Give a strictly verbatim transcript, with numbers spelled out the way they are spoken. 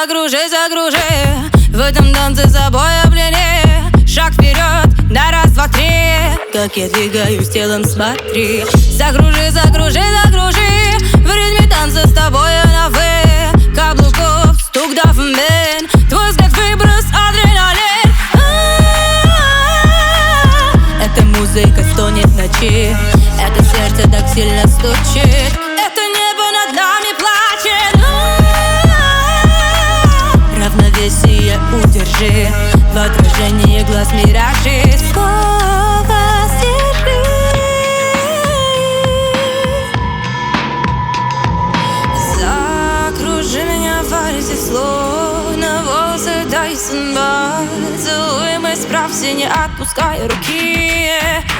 Закружи, закружи, в этом танце собой о плене. Шаг вперед, на раз, два, три. Как я двигаюсь телом, смотри. Закружи, закружи, закружи, в ритме танца с тобой на вы. Каблуков, стук да фмен, твой взгляд выброс, адреналин. Эта музыка стонет в ночи, это сердце так сильно стучит, это небо над нами плачет. Равновесие удержи, в отражении глаз миражи. Слово сдержи. Закружи меня в вальсе, словно волосы Тайсон Бат. Целуй мой справься, не отпускай руки.